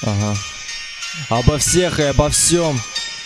Ага. Обо всех и обо всем.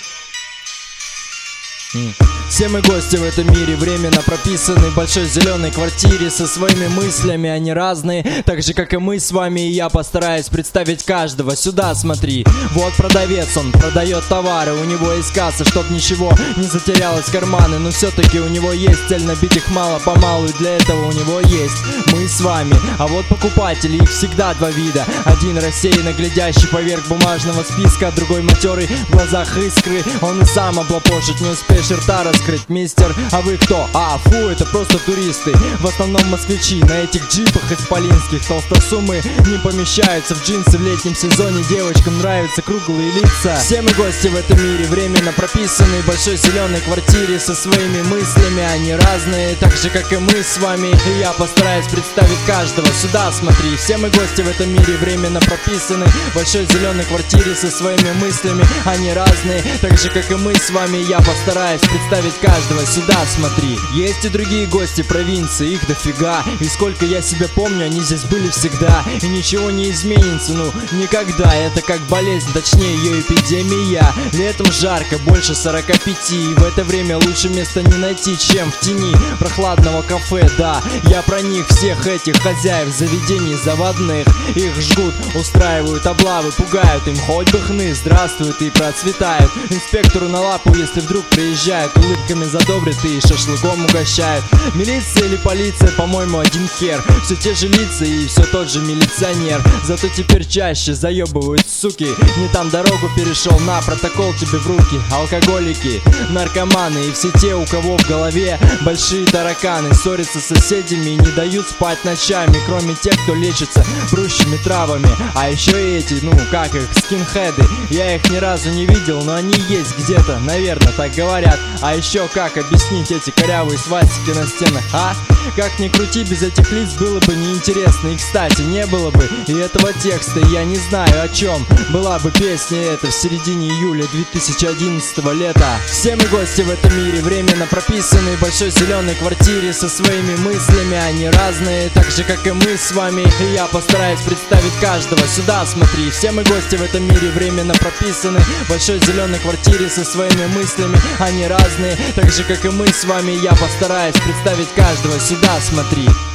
Все мы гости в этом мире, временно прописаны в большой зеленой квартире со своими мыслями, они разные, так же как и мы с вами, и я постараюсь представить каждого. Сюда смотри, вот продавец, он продает товары, у него есть касса, чтоб ничего не затерялось в карманы, но все-таки у него есть цель набить их мало-помалу, и для этого у него есть мы с вами. А вот покупатели, их всегда два вида: один рассеянно глядящий поверх бумажного списка, а другой матерый, в глазах искры, он и сам облапошить не успеешь рта раскрыть. Мистер, а вы кто? Фу, это просто туристы, в основном москвичи. На этих джипах исполинских толстосумы не помещаются в джинсы в летнем сезоне. Девочкам нравятся круглые лица. Все мы гости в этом мире, временно прописаны в большой зеленой квартире со своими мыслями, они разные, так же как и мы с вами, и я постараюсь представить каждого. Сюда смотри, все мы гости в этом мире, временно прописаны в большой зеленой квартире со своими мыслями, они разные, так же как и мы с вами, и я постараюсь представить каждого. Сюда смотри. Есть и другие гости провинции, их дофига, и сколько я себя помню, они здесь были всегда, и ничего не изменится, ну, никогда. Это как болезнь, точнее ее эпидемия. Летом жарко, больше 45, и в это время лучше места не найти, чем в тени прохладного кафе. Да, я про них, всех этих хозяев заведений заводных. Их жгут, устраивают облавы, пугают, им хоть бы хны, здравствуют и процветают. Инспектору на лапу, если вдруг приезжают, улыбками задобрят и шашлыком угощают. Милиция или полиция, по-моему, один хер. Все те же лица и все тот же милиционер. Зато теперь чаще заебывают, суки. Не там дорогу перешел, на, протокол тебе в руки. Алкоголики, наркоманы и все те, у кого в голове большие тараканы, ссорятся с соседями и не дают спать ночами, кроме тех, кто лечится прущими травами. А еще эти, ну как их, скинхеды. Я их ни разу не видел, но они есть где-то, наверное, так говорят. А еще как объяснить эти корявые свастики на стенах, а? Как ни крути, без этих лиц было бы неинтересно. И кстати, не было бы и этого текста, и я не знаю, о чем была бы песня эта в середине июля 2011 лета. Все мы гости в этом мире, временно прописаны в большой зеленой квартире со своими мыслями, они разные, так же как и мы с вами, и я постараюсь представить каждого. Сюда смотри, все мы гости в этом мире, временно прописаны в большой зеленой квартире со своими мыслями, они разные, так же как и мы с вами, я постараюсь представить каждого. Сюда смотри.